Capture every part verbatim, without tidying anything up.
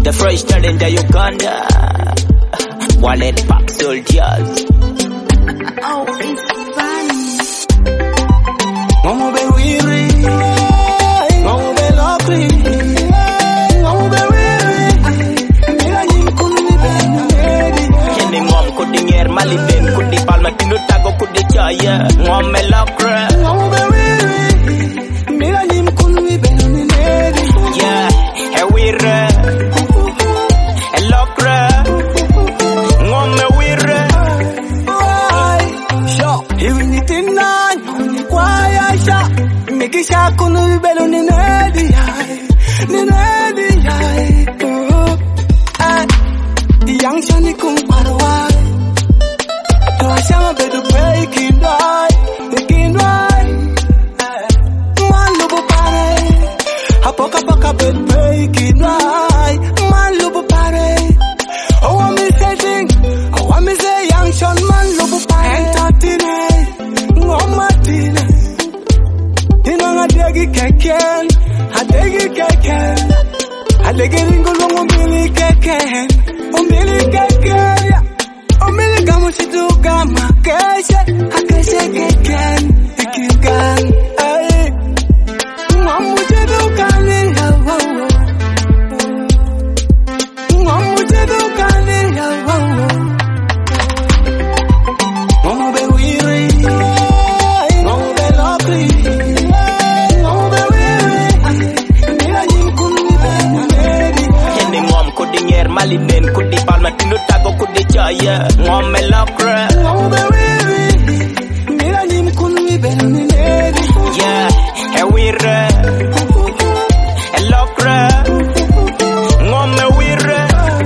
The fresh talent of Uganda. Wallet Pack Soldiers. Oh, it's funny. Mama be weary, mama be lucky, mama be weary. Mira yin kuni ben nedi. Kene ngom kudi nger mali ben kudi palma tinu tago kudi chaya. Ngom me lucky. Mama be weary, mira yin kuni ben nedi. Yeah, he weary, he lucky. Ngom me weary. Sure, even it in nine, only quiet shot. Make it shot kunu belu ni nedi, ni nedi. The young shani kum parwa. Shama bedu breaking right, breaking right. Man lubu pare, hapoka poka bed breaking right. Man lubu pare. Oh, I'm saying, oh, I'm saying, young Sean man lubu pare. Entertain, no matine. Dino na degi keken, a degi keken, a degi ringo longo mili keken, o mili keken. Omele kama shituka makeshe, hakeshe keken, ikikan, ay. Mwamu shituka ni hawa, mwamu shituka ni hawa. Mwamu be weary, mwamu be lucky, mwamu be weary. Mira yinkuni be nedi. Kene ngom kudi nger mali ben kudi palma tinu tago kudi chaya. Ngom me lucky. Mwamu be weary, mira yinkuni be nedi. Yeah, he weary, he lucky. Ngom me weary.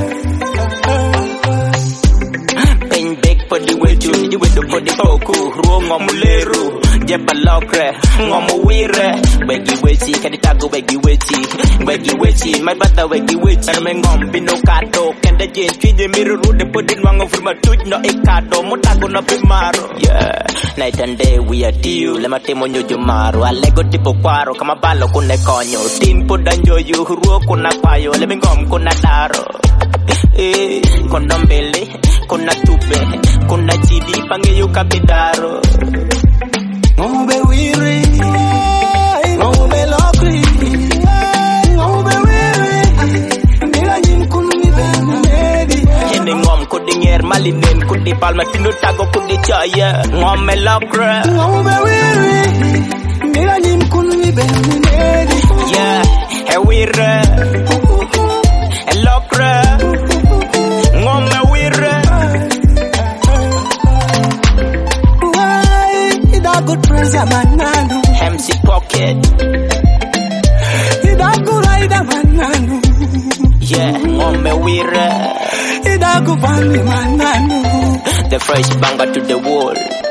Pen big for the way to you with the body foku. Ruo ngom leru, jeba lucky. Ngom weary. Wegi wechi, kadi tago wegi wechi. Wegi wechi, my brother wegi wechi. Pero me ngom bino kato. Kende jen twije miru rude podi nwango furma tuj no ekado. Motago no primaro. Yeah, night and day we are deal. Lema temo nyojo maru. Alego tipo kwaro. Kama balo kune konyo. Tin poda njoyu. Ruo kuna kwayo. Lemi ngom kuna daro. Eh, kuna mbele. Kuna tube. Kuna chidi. Pange yu kapidaro. Mwamu be weary, mwamu be lucky, mwamu be weary. Mira yinkuni be nedi. Kene ngom kudi nger mali ben kudi palma tinu tago kudi chaya. Ngom me lucky. Mwamu be weary, mira yinkuni be nedi. Yeah, he weary, he lucky. Ngom me weary. Why ida good pressure mananu? M C Pocket. Ida good rider mananu. Yeah, ngom me weary. Ida good family mananu. The fresh banger to the wall.